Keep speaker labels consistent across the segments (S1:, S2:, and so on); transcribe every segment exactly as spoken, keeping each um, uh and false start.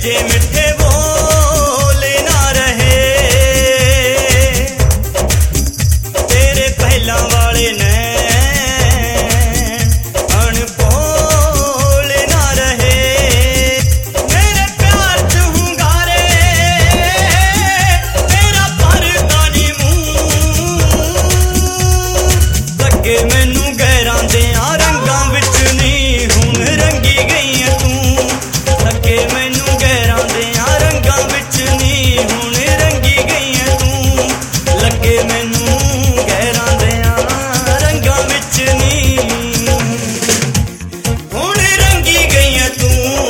S1: जे मिठे बोले ना रहे, तेरे पहला वाले ने मैनू गैरां देयां रंगां विच नी हुण रंगी गई है तू, लगे मैनू गैरां देयां रंगां विच नी हुण रंगी गई है तू, लगे मैनू गैरां देयां रंगां विच नी हुण रंगी गई है तू।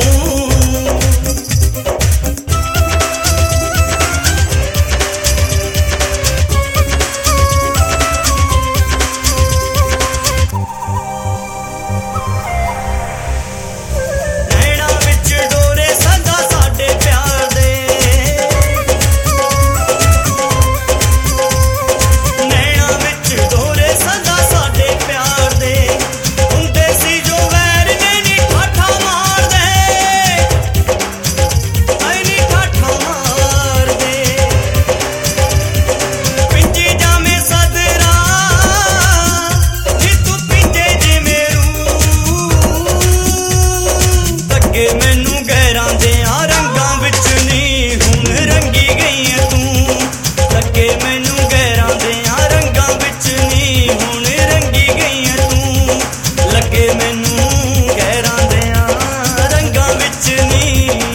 S1: मैनू गैरां देयां रंगां विच नी हुण रंगी गई है तू, लगे मैनू गैरां देयां रंगां विच नी हुण रंगी गई है तू, लगे मैनू गैरां देयां रंगां विच नी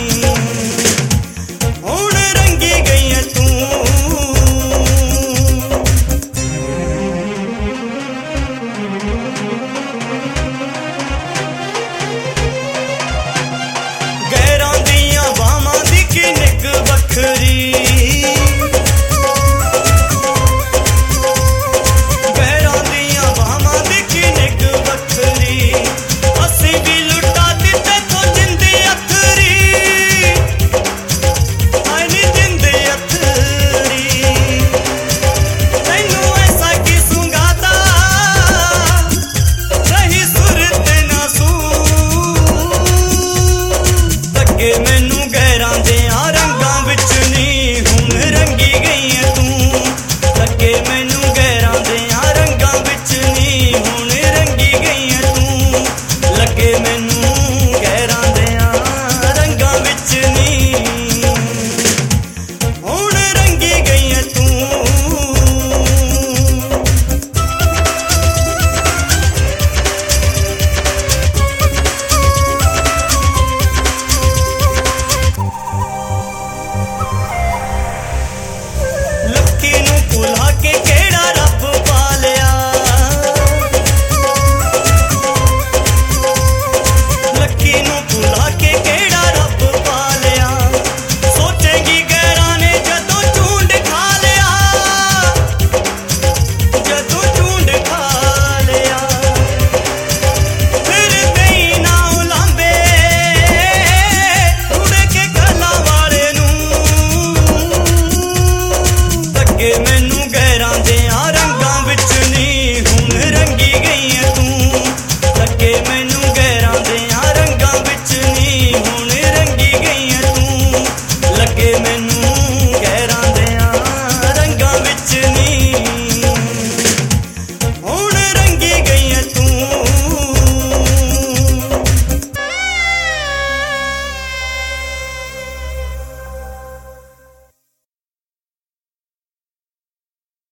S1: हुण रंगी गई है तू। बखरी गैरां दियां बाहां दी किनिक बखरी, असीं भी लुटा दित्ते तो जिंदे अथरी, हाय नी जिंदे अथरी, तैनू ऐसा की सुंगाता सही सुरत ना सू, लगे मैं